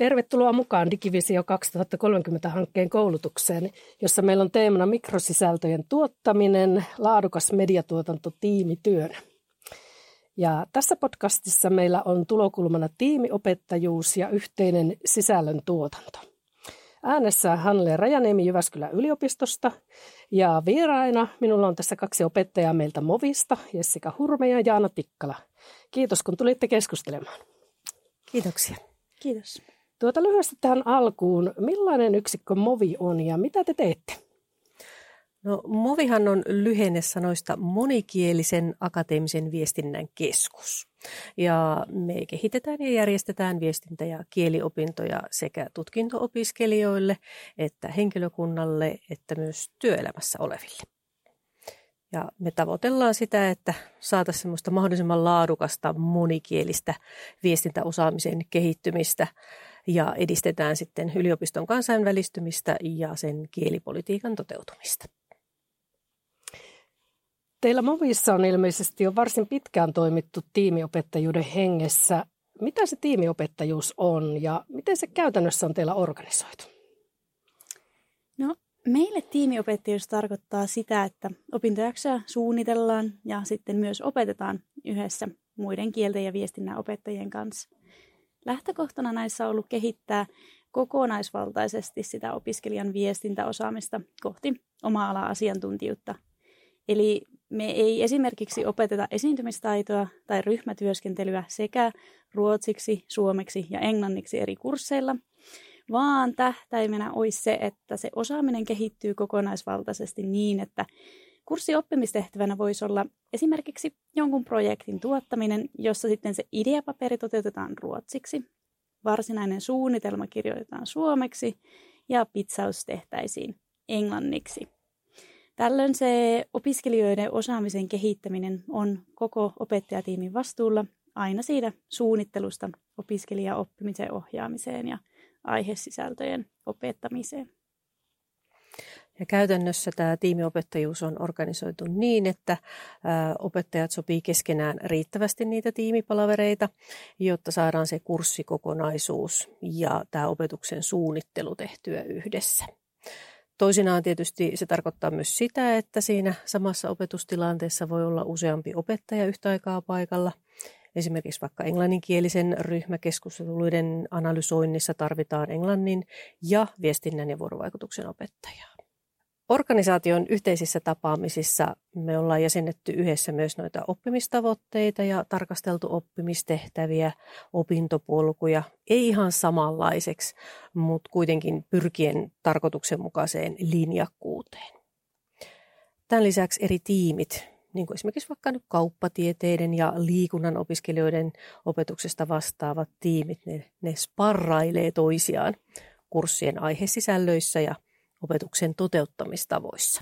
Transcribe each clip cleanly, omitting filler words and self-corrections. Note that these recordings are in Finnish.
Tervetuloa mukaan Digivisio 2030-hankkeen koulutukseen, jossa meillä on teemana mikrosisältöjen tuottaminen, laadukas mediatuotanto tiimityönä. Ja tässä podcastissa meillä on tulokulmana tiimiopettajuus ja yhteinen sisällön tuotanto. Äänessä Hannele Rajaniemi Jyväskylän yliopistosta ja vieraina minulla on tässä kaksi opettajaa meiltä Movista, Jessica Hurme ja Jaana Tikkala. Kiitos kun tulitte keskustelemaan. Kiitoksia. Kiitos. Lyhyesti tähän alkuun, millainen yksikkö Movi on ja mitä te teette? No, Movihan on lyhenne sanoista monikielisen akateemisen viestinnän keskus. Ja me kehitetään ja järjestetään viestintä- ja kieliopintoja sekä tutkinto-opiskelijoille, että henkilökunnalle, että myös työelämässä oleville. Ja me tavoitellaan sitä, että saataisiin semmoista mahdollisimman laadukasta monikielistä viestintäosaamisen kehittymistä ja edistetään sitten yliopiston kansainvälistymistä ja sen kielipolitiikan toteutumista. Teillä Movissa on ilmeisesti jo varsin pitkään toimittu tiimiopettajuuden hengessä. Mitä se tiimiopettajuus on ja miten se käytännössä on teillä organisoitu? No, meille tiimiopettajuus tarkoittaa sitä, että opintojaksoja suunnitellaan ja sitten myös opetetaan yhdessä muiden kielten ja viestinnän opettajien kanssa. Lähtökohtana näissä on ollut kehittää kokonaisvaltaisesti sitä opiskelijan viestintäosaamista kohti oma-alan asiantuntijuutta. Eli me ei esimerkiksi opeteta esiintymistaitoa tai ryhmätyöskentelyä sekä ruotsiksi, suomeksi ja englanniksi eri kursseilla, vaan tähtäimenä olisi se, että se osaaminen kehittyy kokonaisvaltaisesti niin, että kurssioppimistehtävänä voisi olla esimerkiksi jonkun projektin tuottaminen, jossa sitten se ideapaperi toteutetaan ruotsiksi, varsinainen suunnitelma kirjoitetaan suomeksi ja pitsaus tehtäisiin englanniksi. Tällöin se opiskelijoiden osaamisen kehittäminen on koko opettajatiimin vastuulla aina siitä suunnittelusta opiskelijaoppimisen ohjaamiseen ja aihesisältöjen opettamiseen. Ja käytännössä tämä tiimiopettajuus on organisoitu niin, että opettajat sopii keskenään riittävästi niitä tiimipalavereita, jotta saadaan se kurssikokonaisuus ja tämä opetuksen suunnittelu tehtyä yhdessä. Toisinaan tietysti se tarkoittaa myös sitä, että siinä samassa opetustilanteessa voi olla useampi opettaja yhtä aikaa paikalla. Esimerkiksi vaikka englanninkielisen ryhmäkeskusteluiden analysoinnissa tarvitaan englannin ja viestinnän ja vuorovaikutuksen opettajaa. Organisaation yhteisissä tapaamisissa me ollaan jäsennetty yhdessä myös noita oppimistavoitteita ja tarkasteltu oppimistehtäviä, opintopolkuja. Ei ihan samanlaiseksi, mutta kuitenkin pyrkien tarkoituksenmukaiseen linjakkuuteen. Tämän lisäksi eri tiimit, niin kuin esimerkiksi vaikka nyt kauppatieteiden ja liikunnan opiskelijoiden opetuksesta vastaavat tiimit, ne sparrailee toisiaan kurssien aihesisällöissä ja opetuksen toteuttamistavoissa.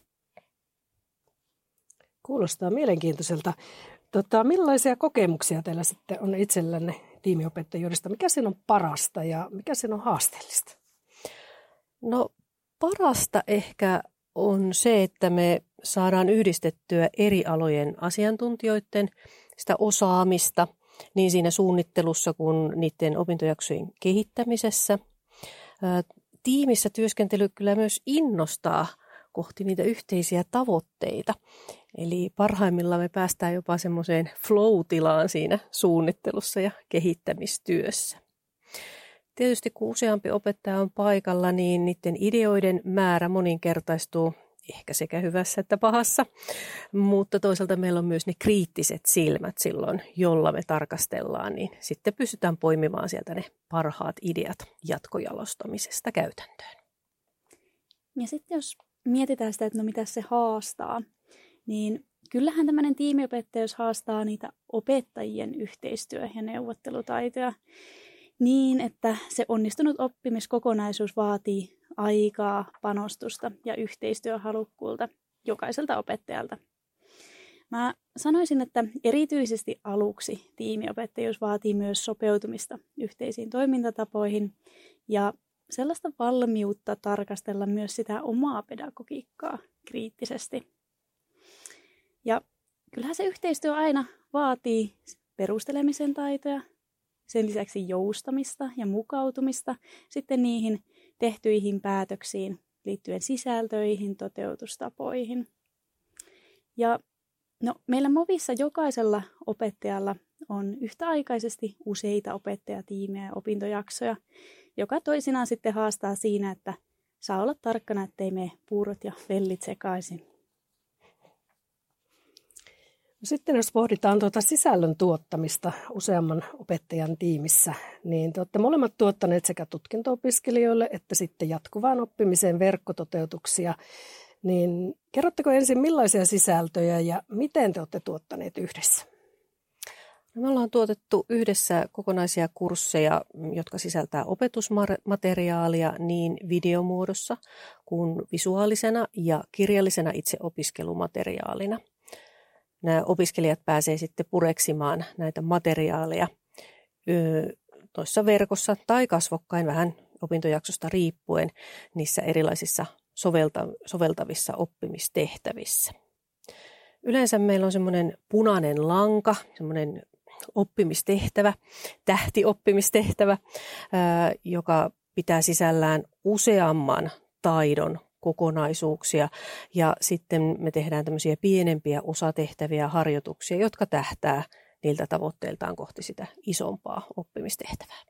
Kuulostaa mielenkiintoiselta. Millaisia kokemuksia teillä sitten on itsellänne tiimiopettajuudesta? Mikä siinä on parasta ja mikä siinä on haasteellista? No parasta ehkä on se, että me saadaan yhdistettyä eri alojen asiantuntijoiden sitä osaamista niin siinä suunnittelussa kuin niiden opintojaksojen kehittämisessä. Tiimissä työskentely kyllä myös innostaa kohti niitä yhteisiä tavoitteita. Eli parhaimmillaan me päästään jopa semmoiseen flow-tilaan siinä suunnittelussa ja kehittämistyössä. Tietysti kun useampi opettaja on paikalla, niin niiden ideoiden määrä moninkertaistuu ehkä sekä hyvässä että pahassa. Mutta toisaalta meillä on myös ne kriittiset silmät silloin, jolla me tarkastellaan, niin sitten pystytään poimimaan sieltä ne parhaat ideat jatkojalostamisesta käytäntöön. Ja sitten jos mietitään sitä, että no mitä se haastaa, niin kyllähän tämmöinen tiimiopettajuus haastaa niitä opettajien yhteistyö- ja neuvottelutaitoja niin, että se onnistunut oppimiskokonaisuus vaatii aikaa, panostusta ja yhteistyöhalukkuulta jokaiselta opettajalta. Mä sanoisin, että erityisesti aluksi tiimiopettajuus vaatii myös sopeutumista yhteisiin toimintatapoihin ja sellaista valmiutta tarkastella myös sitä omaa pedagogiikkaa kriittisesti. Ja kyllähän se yhteistyö aina vaatii perustelemisen taitoja, sen lisäksi joustamista ja mukautumista sitten niihin tehtyihin päätöksiin liittyen sisältöihin, toteutustapoihin. Ja meillä Movissa jokaisella opettajalla on yhtäaikaisesti useita opettajatiimejä ja opintojaksoja, joka toisinaan sitten haastaa siinä, että saa olla tarkkana, ettei mene puurot ja vellit sekaisin. Sitten jos pohditaan sisällön tuottamista useamman opettajan tiimissä, niin te olette molemmat tuottaneet sekä tutkinto-opiskelijoille että sitten jatkuvaan oppimiseen verkkototeutuksia. Niin kerrotteko ensin millaisia sisältöjä ja miten te olette tuottaneet yhdessä? Me ollaan tuotettu yhdessä kokonaisia kursseja, jotka sisältää opetusmateriaalia niin videomuodossa kuin visuaalisena ja kirjallisena itseopiskelumateriaalina. Nämä opiskelijat pääsevät sitten pureksimaan näitä materiaaleja toissa verkossa tai kasvokkain vähän opintojaksosta riippuen niissä erilaisissa soveltavissa oppimistehtävissä. Yleensä meillä on semmoinen punainen lanka, semmoinen oppimistehtävä, tähtioppimistehtävä, joka pitää sisällään useamman taidon kokonaisuuksia ja sitten me tehdään tämmöisiä pienempiä osatehtäviä harjoituksia, jotka tähtää niiltä tavoitteiltaan kohti sitä isompaa oppimistehtävää.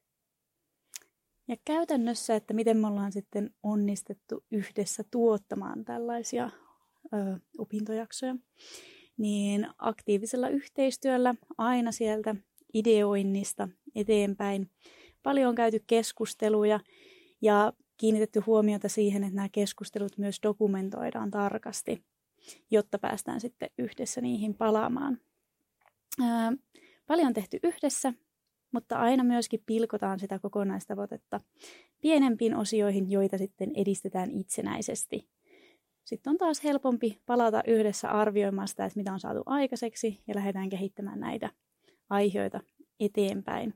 Ja käytännössä, että miten me ollaan sitten onnistettu yhdessä tuottamaan tällaisia opintojaksoja, niin aktiivisella yhteistyöllä aina sieltä ideoinnista eteenpäin. Paljon on käyty keskusteluja ja kiinnitetty huomiota siihen, että nämä keskustelut myös dokumentoidaan tarkasti, jotta päästään sitten yhdessä niihin palaamaan. Paljon on tehty yhdessä, mutta aina myöskin pilkotaan sitä kokonaistavoitetta pienempiin osioihin, joita sitten edistetään itsenäisesti. Sitten on taas helpompi palata yhdessä arvioimaan sitä, että mitä on saatu aikaiseksi ja lähdetään kehittämään näitä aiheita eteenpäin.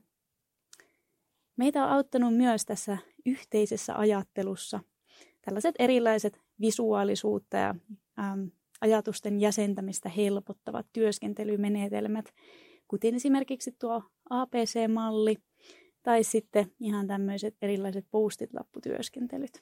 Meitä on auttanut myös tässä yhteisessä ajattelussa tällaiset erilaiset visuaalisuutta ja ajatusten jäsentämistä helpottavat työskentelymenetelmät, kuten esimerkiksi tuo APC-malli tai sitten ihan tämmöiset erilaiset post-it-lapputyöskentelyt.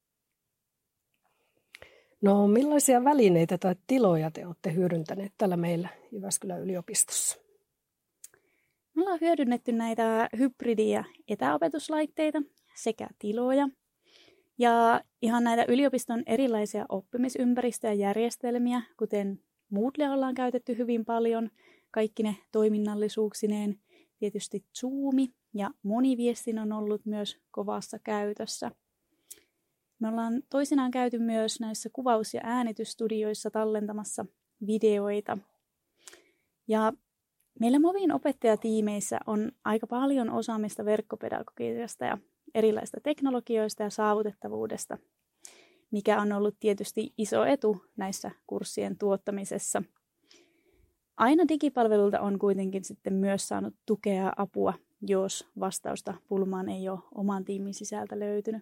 No millaisia välineitä tai tiloja te olette hyödyntäneet täällä meillä Jyväskylän yliopistossa? Me ollaan hyödynnetty näitä hybridi- ja etäopetuslaitteita sekä tiloja. Ja ihan näitä yliopiston erilaisia oppimisympäristöjä ja järjestelmiä, kuten Moodlea ollaan käytetty hyvin paljon, kaikki ne toiminnallisuuksineen. Tietysti Zoom ja moniviestin on ollut myös kovassa käytössä. Me ollaan toisinaan käyty myös näissä kuvaus- ja äänitysstudioissa tallentamassa videoita. Ja meillä Movin opettajatiimeissä on aika paljon osaamista verkkopedagogiikasta ja erilaisista teknologioista ja saavutettavuudesta, mikä on ollut tietysti iso etu näissä kurssien tuottamisessa. Aina digipalvelulta on kuitenkin sitten myös saanut tukea ja apua, jos vastausta pulmaan ei ole oman tiimin sisältä löytynyt.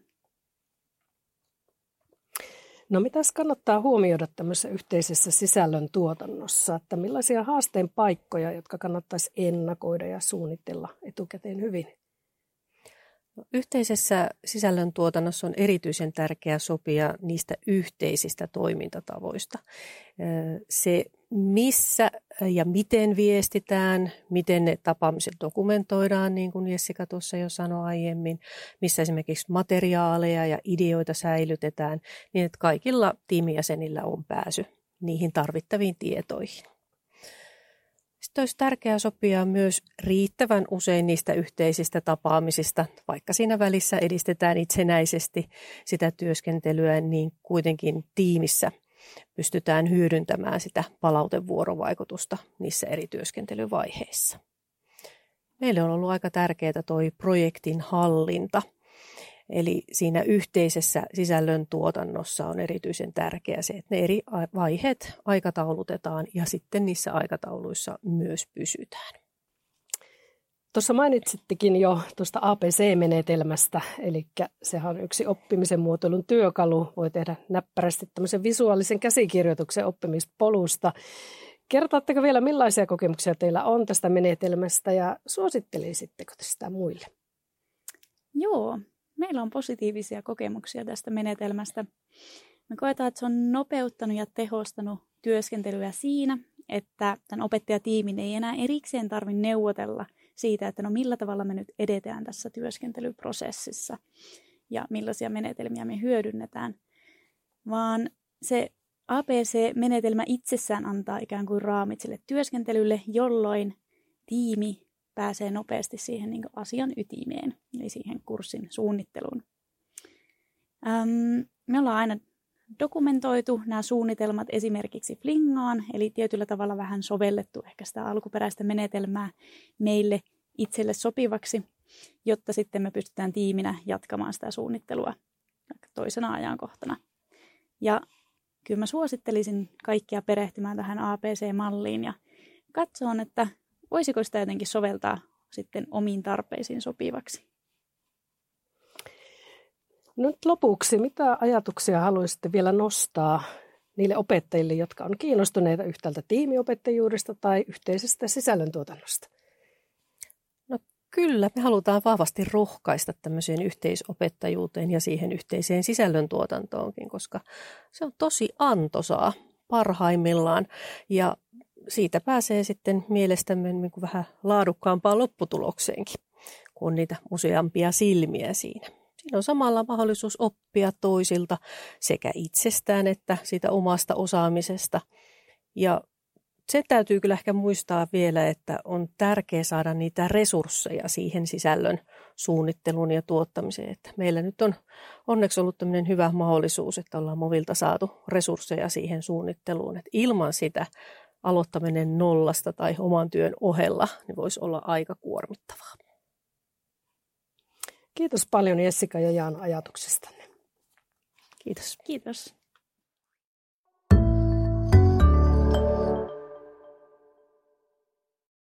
No mitäs kannattaa huomioida tämmöisessä yhteisessä sisällön tuotannossa, että millaisia haasteen paikkoja, jotka kannattaisi ennakoida ja suunnitella etukäteen hyvin? Yhteisessä sisällön tuotannossa on erityisen tärkeää sopia niistä yhteisistä toimintatavoista. Se, missä ja miten viestitään, miten ne tapaamiset dokumentoidaan, niin kuin Jessica tuossa jo sanoi aiemmin, missä esimerkiksi materiaaleja ja ideoita säilytetään, niin että kaikilla tiimijäsenillä on pääsy niihin tarvittaviin tietoihin. Sitten olisi tärkeää sopia myös riittävän usein niistä yhteisistä tapaamisista, vaikka siinä välissä edistetään itsenäisesti sitä työskentelyä, niin kuitenkin tiimissä pystytään hyödyntämään sitä palautevuorovaikutusta niissä eri työskentelyvaiheissa. Meille on ollut aika tärkeää toi projektin hallinta. Eli siinä yhteisessä sisällön tuotannossa on erityisen tärkeää se, että ne eri vaiheet aikataulutetaan ja sitten niissä aikatauluissa myös pysytään. Tuossa mainitsittekin jo tuosta APC-menetelmästä, eli sehän on yksi oppimisen muotoilun työkalu. Voi tehdä näppärästi tämmöisen visuaalisen käsikirjoituksen oppimispolusta. Kertaatteko vielä, millaisia kokemuksia teillä on tästä menetelmästä ja suosittelisitteko te sitä muille? Joo, meillä on positiivisia kokemuksia tästä menetelmästä. Me koetaan, että se on nopeuttanut ja tehostanut työskentelyä siinä, että tämän opettajatiimin ei enää erikseen tarvitse neuvotella siitä, että no millä tavalla me nyt edetään tässä työskentelyprosessissa ja millaisia menetelmiä me hyödynnetään, vaan se APC-menetelmä itsessään antaa ikään kuin raamit sille työskentelylle, jolloin tiimi pääsee nopeasti siihen niin kuin asian ytimeen, eli siihen kurssin suunnitteluun. Me ollaan aina dokumentoitu nämä suunnitelmat esimerkiksi Flingaan, eli tietyllä tavalla vähän sovellettu ehkä sitä alkuperäistä menetelmää meille itselle sopivaksi, jotta sitten me pystytään tiiminä jatkamaan sitä suunnittelua toisena ajankohtana. Ja kyllä mä suosittelisin kaikkia perehtymään tähän APC-malliin ja katsomaan, että voisiko sitä jotenkin soveltaa sitten omiin tarpeisiin sopivaksi. Nyt lopuksi, mitä ajatuksia haluaisitte vielä nostaa niille opettajille, jotka on kiinnostuneita yhtäältä tiimiopettajuudesta tai yhteisestä sisällöntuotannosta? No kyllä, me halutaan vahvasti rohkaista tämmöiseen yhteisopettajuuteen ja siihen yhteiseen sisällöntuotantoonkin, koska se on tosi antoisaa parhaimmillaan ja siitä pääsee sitten mielestämme niin kuin vähän laadukkaampaan lopputulokseenkin, kun on niitä useampia silmiä siinä. Siinä on samalla mahdollisuus oppia toisilta sekä itsestään että siitä omasta osaamisesta. Ja se täytyy kyllä ehkä muistaa vielä, että on tärkeää saada niitä resursseja siihen sisällön suunnitteluun ja tuottamiseen. Että meillä nyt on onneksi ollut tämmöinen hyvä mahdollisuus, että ollaan Movilta saatu resursseja siihen suunnitteluun. Että ilman sitä aloittaminen nollasta tai oman työn ohella niin voisi olla aika kuormittavaa. Kiitos paljon Jessica ja Jaan ajatuksistanne. Kiitos. Kiitos.